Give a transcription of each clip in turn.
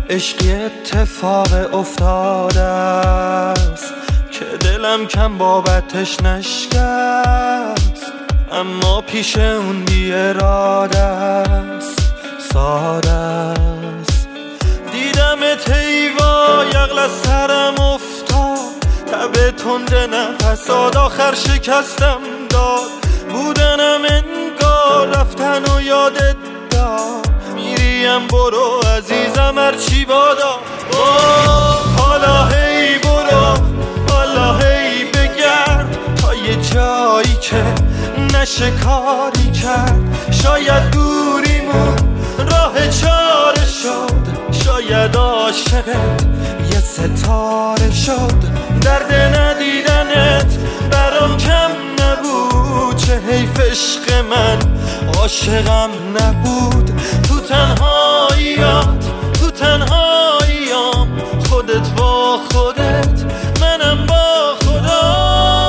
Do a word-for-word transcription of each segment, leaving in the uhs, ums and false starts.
عشقی اتفاق افتاده است که دلم کم بابتش نشکست، اما پیش اون بی اراده است، ساده است. دیدمت هیوا یغل از سرم افتاد، تب تند نفسات آخر شکستم داد. بودنم انگار رفتن و یادت داد، میریم برو عزیزم هرچی بادا. حالا هی برو، حالا هی بگرد تا یه جایی که نشه کاری کرد. شاید دوریمون راه چاره شد، شاید عاشقت یه ستاره شد. درد ندیدنت برام کم نبود، چه حیف عشق من عاشقم نبود. تو تنهاییات، تو تنهاییام، خودت با خودت، منم با خدا.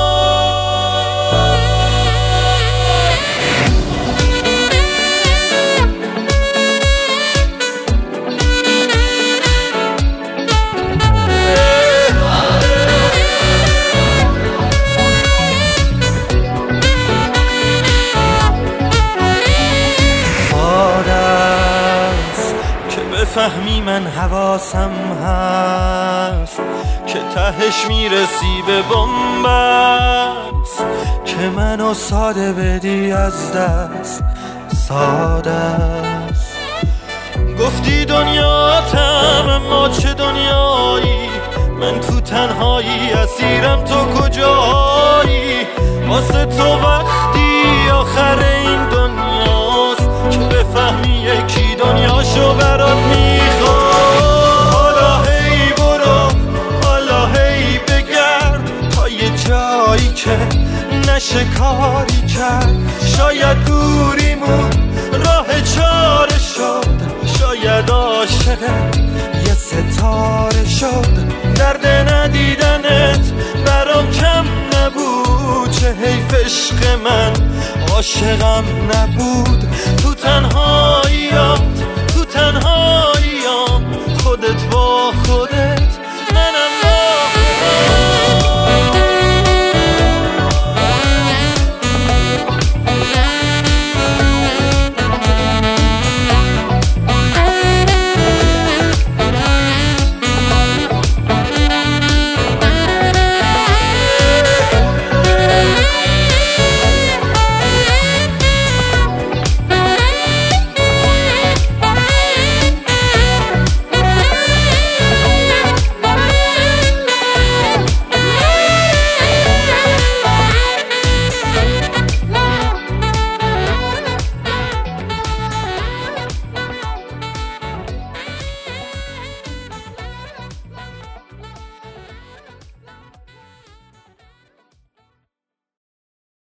فهمی من حواسم هست که تهش میرسی به بنبست، که منو ساده بدی از دست، ساده است. گفتی دنیاتم اما چه دنیایی، من تو تنهایی اسیرم، تو کجایی؟ واسه تو وقتی آخر این دنیاست که بفهمی یکی دنیاشو برات میخواد. حالا هی برو، حالا هی بگرد تا یه جایی که نشه کاری کرد. شاید دوریمون راه چاره شد، شاید عاشقت یه ستاره شد. درد ندیدنت برام کم نبود، چه حیف عشق من عاشقم نبود. تو تنهاییات، تو تنهاییام، خودت با خودت،